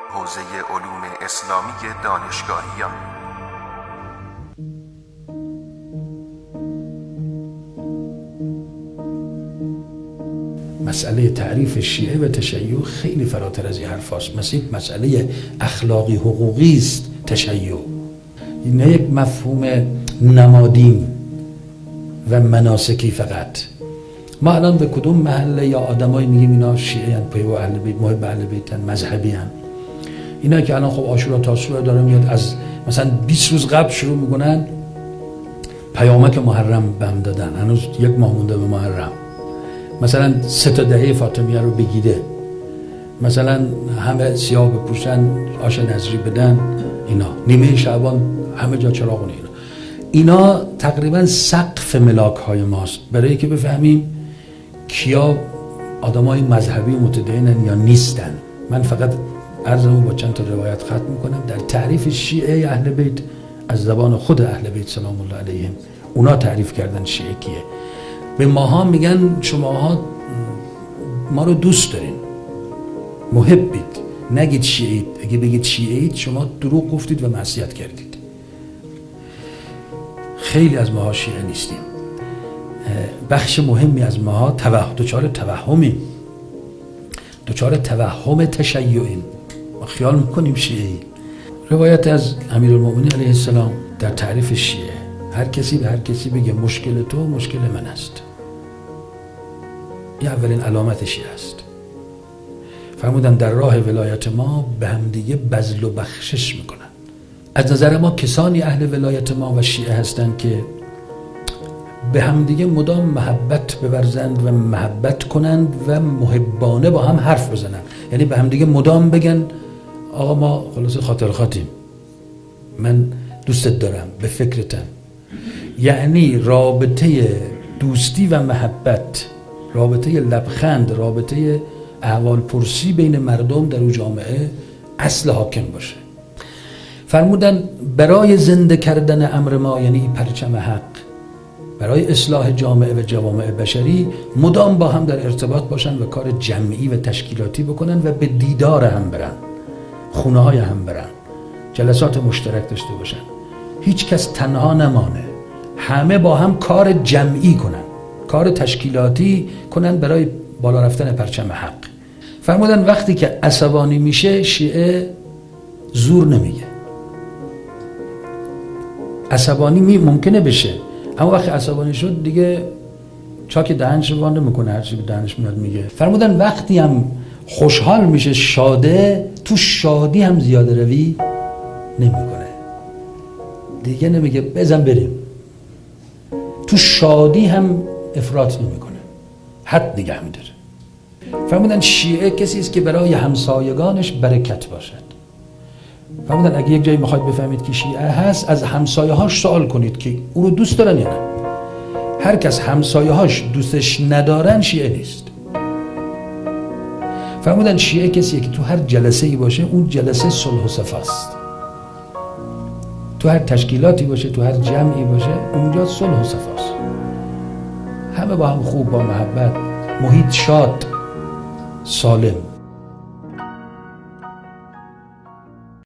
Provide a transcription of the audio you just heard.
حوزه علوم اسلامی دانشگاهیان. مسئله تعریف شیعه و تشیع خیلی فراتر از این حرف هست. مثل یک مسئله اخلاقی حقوقی است تشیع، نه یک مفهوم نمادین و مناسکی فقط. ما الان به کدوم محله یا آدمایی میگیم اینا شیعه ان، پیرو اهل بیت، محب اهل بیتن، مذهبی ان؟ اینا که الان خب عاشورا تاسوعا داره میاد، از مثلا 20 روز قبل شروع میکنن پیامک محرم بهم دادن، هنوز 1 ماه مونده به محرم، مثلا 3 تا دهه فاطمیه رو بگیره، مثلا همه سیاه بپوشن، آش نظری بدن، اینا نیمه شعبان همه جا چراغونه. اینا تقریبا سقف ملاک های ماست برای که بفهمیم کیا آدمای مذهبی متدینن یا نیستن. من فقط عرضمو با چند تا روایت ختم میکنم. در تعریف شیعه اهل بیت از زبان خود اهل بیت سلام الله علیهم، اونا تعریف کردن شیعه کیه. به ماها میگن شماها ما رو دوست دارین، محبید، نگید شیعید. اگه بگید شیعید شما دروغ گفتید و معصیت کردید. خیلی از ماها شیعه نیستیم. بخش مهمی از ماها دچار توهمیم، دچار توهم تشیعیم. ما خیال میکنیم شیعی. روایت از امیرالمؤمنین علیه السلام در تعریف شیعه، هر کسی به هر کسی بگه مشکل تو مشکل من است، این اولین علامت شیعه است. فرمودن در راه ولایت ما به همدیگه بذل و بخشش میکنن. از نظر ما کسانی اهل ولایت ما و شیعه هستند که به همدیگه مدام محبت بورزند و محبت کنند و محبانه با هم حرف بزنند. یعنی به همدیگه مدام بگن آقا ما خلاص خاطر خاتیم، من دوستت دارم، به فکرتم. یعنی رابطه دوستی و محبت، رابطه لبخند، رابطه احوال پرسی بین مردم در اون جامعه اصل حاکم باشه. فرمودن برای زنده کردن امر ما، یعنی پرچم حق، برای اصلاح جامعه و جوامع بشری، مدام با هم در ارتباط باشن و کار جمعی و تشکیلاتی بکنن و به دیدار هم برن، خونه های هم برن، جلسات مشترک داشته باشن، هیچ کس تنها نمانه، همه با هم کار جمعی کنن، کار تشکیلاتی کنن برای بالا رفتن پرچم حق. فرمودن وقتی که عصبانی میشه شیعه زور نمیگه. عصبانی ممکنه بشه، اما وقتی عصبانی شد دیگه چاک دهنش رو وانده میکنه، هرچی به دهنش میاد میگه. فرمودن وقتی هم خوشحال میشه، شاده، تو شادی هم زیاده روی نمیکنه، دیگه نمیگه بزن بریم. تو شادی هم افراط نمیکنه، حد نگه میداره. فرمودن شیعه کسی است که برای همسایگانش برکت باشد. فرمودن اگه یک جایی میخواید بفهمید که شیعه هست، از همسایه‌هاش سوال کنید که او رو دوست دارن یا نه. هر کس همسایه‌هاش دوستش ندارن شیعه نیست. فرمودن شیعه کسیه که تو هر جلسه‌ای باشه اون جلسه صلح و صفاست، تو هر تشکیلاتی باشه، تو هر جمعی باشه اونجا صلح و صفاست، همه با هم خوب، با محبت، محیط شاد، سالم.